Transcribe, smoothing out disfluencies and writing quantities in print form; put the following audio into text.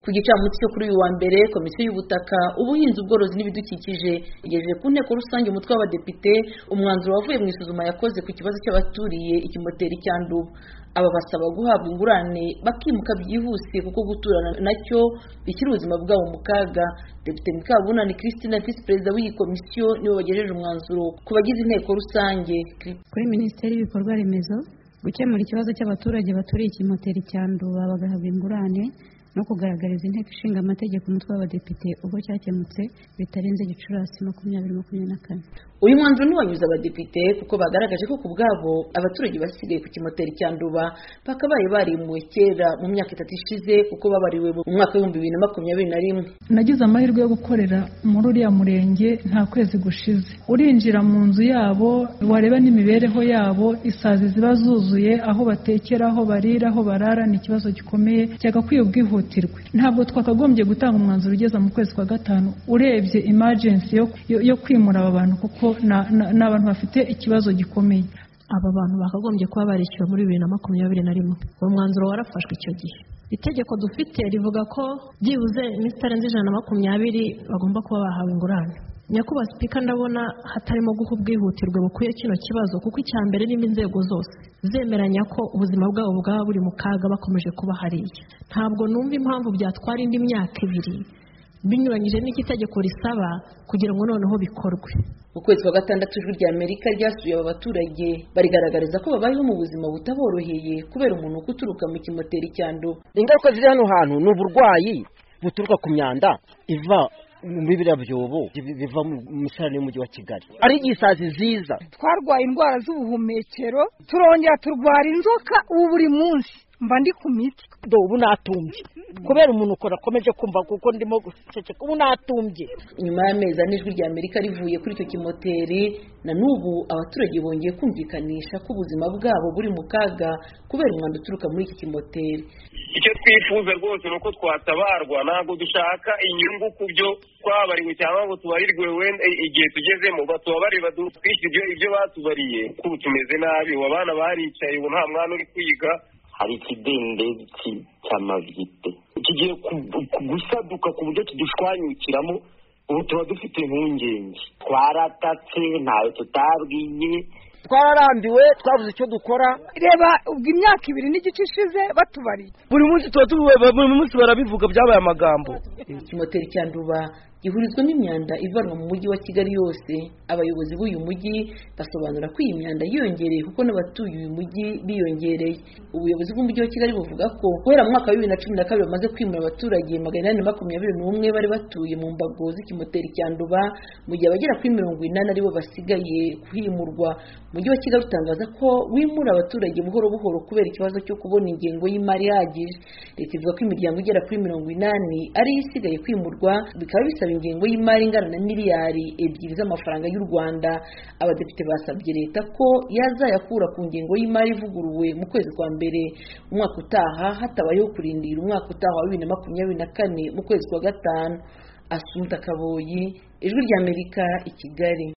Ku gicamunsi cyo kuri uyu wa mbere, komisiyo y'ubutaka, ubuhinzi, ubworozi n'ibidukikije igejeje ku nteko rusange umutwe w'abadepite umwanzuro wavuye mu isuzuma yakoze ku kibazo cy'abaturiye ikimoteri cya Nduba. Aba basaba guhabwa ingurane bakimuka byihuse kuko guturana nacyo bikiri ubuzima bwabo mu kaga. Depite Mukabunani Christine, Visi Perezida w'iyi komisiyo, niwe wagejeje umwanzuro ku bagize inteko rusange. Kuri Minisiteri y'Ibikorwa Remezo gukemura ikibazo cy'abaturage baturiye ikimoteri cya Nduba bagahabwa ingurane no kugaragariza inteko ishinga amategeko umutwe w'abadepite ubwo cyakemutse bitarenze Gicurasi 2024. Uyu mwanzuro ntiwanyuze abadepite kuko bagaragaje ko ku bwabo abaturage basigaye ku kimoteri cya Nduba bakabaye barimuwe kera mu myaka 3 ishize kuko babariwe mu mwaka wa 2021. Nagize amahirwe yo gukorera muri uriya murenge nta kwezi gushize. Urinjira mu nzu yabo wareba n'imibereho yabo, isazi ziba zuzuye, aho batekera, aho barira, aho barara, ni ikibazo gikomeye cyagakwiye ubwihutirwe. Ntabwo twakagombye gutanga umwanzuro ugeza mu kwezi kwa 5 urebye emergency yo kwimura aba bantu kuko n'abantu bafite ikibazo gikomeye. Aba bantu bakagombye kuba barishyuwe muri 2021. Uwo mwanzuro warafashwe icyo gihe. Itegeko dufite rivuga ko byibuze Mr. 120 bagomba kuba bahawe ingurane. Nyakubahwa Spika, ndabona hatarimo guha ubwihutirwe bukwiye kino kibazo kuko icyambere n'indi nzego zose zemeranya ko ubuzima bwabo bwaba buri mu kaga bakomeje kuba hariya. Ntabwo numva impamvu byatwara indi myaka 2 binyuranyije n'ikitegeko risaba kugira ngo noneho bikorwe. Ukwezi kwa 6 ijwi rya Amerika ryasuye aba baturage barigaragariza ko babayeho mu buzima butaboroheye kubera umuntu kuturuka mu kimoteri cya Nduba. Ingaruka ziri hano hantu ni uburwayi buturuka ku myanda iva mu bibira byobo biva mu misarane y'umujyi wa Kigali. Ari igisazi ziza. Twarwaye indwara z'ubuhumekero, turongera turwara inzoka ubu buri munsi. Mba ndi ku miti. Ubu natumbye kubera umuntu ukora akomeje kumva kuko ndimo guceceka. Ubu natumbye. Nyuma y'amezi ijwi rya Amerika rivuye kuri icyo kimoteri, na n'ubu abaturage bongeye kumvikanisha ko ubuzima bwabo buri mu kaga kubera umwanda uturuka muri iki kimoteri. Icyo twifuza rwose nuko twatabarwa, ntabwo dushaka inyungu ku byo twabariwe cyangwa ngo tubarirwe wenda igihe tugezemo, batubabarira badutwishyura ibyo batubariye kuko tumeze nabi. Abana baricaye ubu nta mwana uri kwiga. Hari ikidendezi cy'amavite kigiye gusaduka ku buryo kidushwanyukiramo. Ubu tuba dufite impungenge, twaratatse ntayo tutabwiye, twararambiwe, twabuze icyo dukora. Reba ubwo imyaka 2 n'igice ishize batubariye, buri munsi barabivuga byabaye amagambo. Ikimoteri cya Nduba gihurizwamo imyanda ivanwa mu mujyi wa Kigali yose. Abayobozi b'uyu mujyi basobanura ko iyi myanda yiyongereye kuko n'abatuye uyu mujyi biyongereye. Ubuyobozi bw'umujyi wa Kigali buvuga ko guhera mu mwaka wa 2012 bamaze kwimura abaturage 821 bari batuye mu mbago z'ikimoteri cya Nduba, mu gihe abagera kuri 80 aribo basigaye kuhimurwa. Umujyi wa Kigali utangaza ko wimura abaturage buhoro buhoro kubera ikibazo cyo kubona ingengo y'imari ihagije. Leta ivuga ko imiryango igera kuri 80 ari isigaye kwimurwa, bikaba bisaba ingengo y'imari ingana na miliyari 2 z'amafaranga y'u Rwanda. Abadepite basabye leta ko yazayakura ku ngengo y'imari ivuguruwe mu kwezi kwa mbere umwaka utaha, hatabayeho kurindira umwaka utaha wa 2024 mu kwezi kwa 5. Asumta Kaboyi, Ijwi rya Amerika, i Kigali.